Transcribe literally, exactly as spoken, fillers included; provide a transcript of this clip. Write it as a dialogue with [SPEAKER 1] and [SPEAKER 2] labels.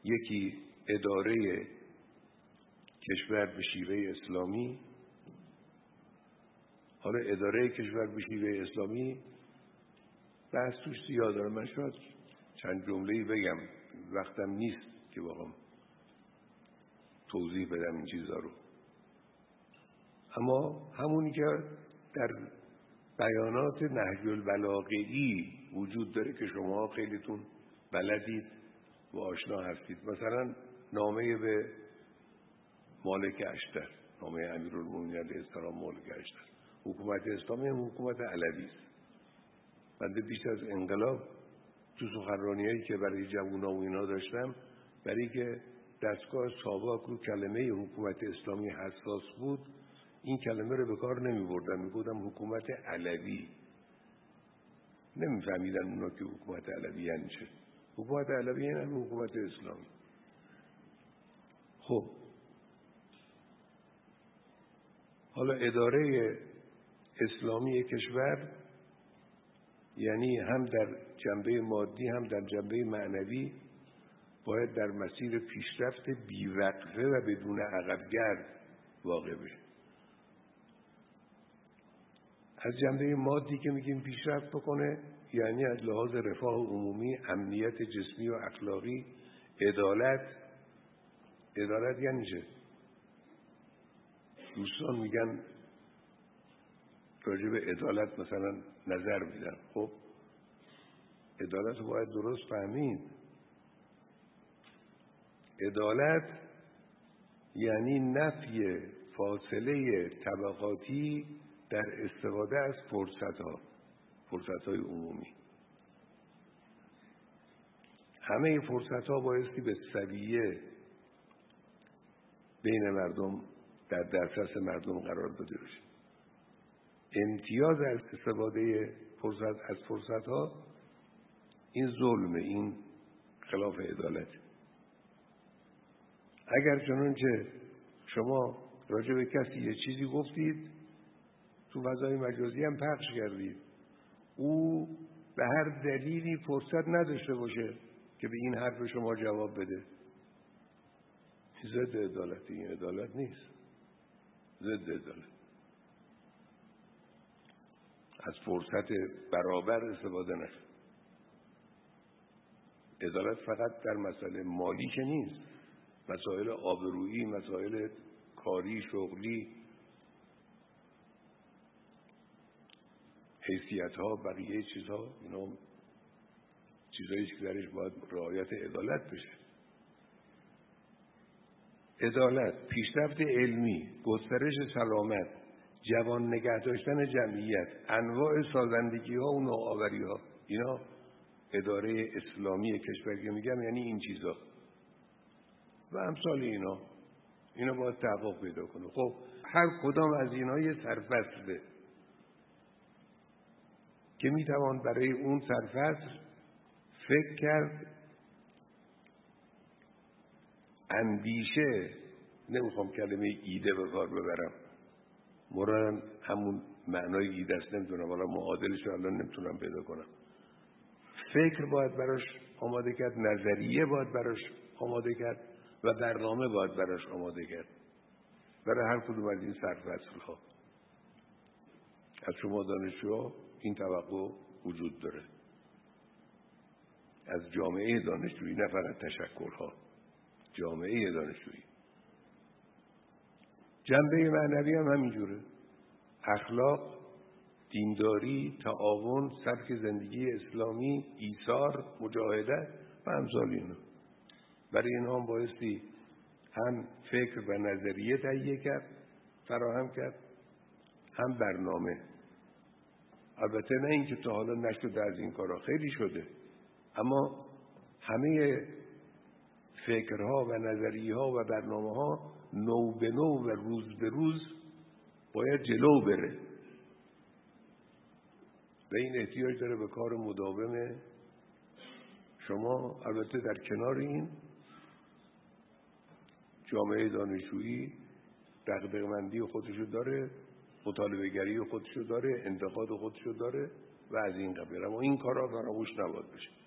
[SPEAKER 1] یکی اداره کشور به شیوه اسلامی. حالا اداره کشور به شیوه اسلامی بحث توش زیاد داره، من شاید چند جمله‌ای بگم، وقتم نیست که بخوام توضیح بدم این چیزا رو. اما همونی که در بیانات نهج البلاغه‌ای وجود داره که شما خیلیتون بلدید و آشنا هستید، مثلا نامه به مالک اشتر، نامه امیرالمومنین علیه السلام مالک اشتر. حکومت اسلامی هم حکومت علوی است. بنده بیشتر از انقلاب تو سخنرانی‌هایی که برای جوونا و اینا داشتم، برای که دستگاه ساواک رو کلمه حکومت اسلامی حساس بود، این کلمه رو به کار نمی بردم، می گفتم حکومت علوی. نمی فهمیدن اونا که حکومت علوی یعنی چه. حکومت علوی یعنی حکومت اسلامی. خب حالا اداره اسلامی کشور یعنی هم در جنبه مادی هم در جنبه معنوی باید در مسیر پیشرفت بیوقفه و بدون عقبگرد واقع بشه. از جنبه مادی که میگیم پیشرفت بکنه یعنی از لحاظ رفاه عمومی، امنیت جسمی و اخلاقی، عدالت. عدالت یعنی چه؟ دوستان میگن راجع به عدالت مثلا نظر میدن. خب عدالت رو باید درست فهمید. عدالت یعنی نفی فاصله طبقاتی در استفاده از فرصت‌ها، فرصت‌های عمومی. همه فرصت‌ها بایستی به سویه بین مردم در دسترس مردم قرار داده بشه. امتیاز از استفاده فرصت از فرصت‌ها این ظلمه، این خلاف عدالت. اگر چنانچه شما راجع به کسی یه چیزی گفتید، تو فضای مجازی هم پخش کردید، او به هر دلیلی فرصت نداشته باشه که به این حرف شما جواب بده، ضد عدالتی. این عدالت نیست، ضد عدالت. از فرصت برابر استفاده نشه. عدالت فقط در مسئله مالی که نیست، مسائل آبرویی، مسائل کاری، شغلی، حیثیت ها، بقیه چیزها، اینا چیزایی که درش باید رعایت عدالت بشه. عدالت، پیشرفت علمی، گسترش سلامت، جوان نگه داشتن جمعیت، انواع سازندگی ها و نوآوری ها، اینا اداره اسلامی کشور که میگم یعنی این چیزا و امثال اینا. اینا باید تحقق پیدا کنه. خب هر کدام از اینا یه سرفصله که میتوان برای اون سرفصل فکر کرد، اندیشه، نمیخوام کلمه ایده به کار ببرم، مرادم همون معنای ایده است، نمیتونم حالا معادلش رو الان نمیتونم پیدا کنم. فکر باید براش آماده کرد، نظریه باید براش آماده کرد و برنامه باید براش آماده کرد برای هر کدوم از این سرفصل ها. از شما دانشجوها این توقع وجود داره، از جامعه دانشجویی، نه فقط تشکل‌ها، جامعه دانشجویی. جنبه معنوی هم همینجوره، اخلاق، دینداری، تعاون، سبک زندگی اسلامی، ایثار، مجاهدت و امثال اینا. برای اینها هم بایستی هم فکر و نظریه تهیه کرد، فراهم کرد، هم برنامه. البته نه اینکه تا حالا نشده از این کارا، خیلی شده، اما همه فکرها و نظریه‌ها و برنامه‌ها نو به نو و روز به روز باید جلو بره و این احتیاج داره به کار مداوم شما. البته در کنار این جامعه دانشجویی دغدغه‌مندی خودشو داره، مطالبه گری خودشو داره، انتقاد خودشو داره و از این قبیل، اما این کارا فراموش نباید بشه.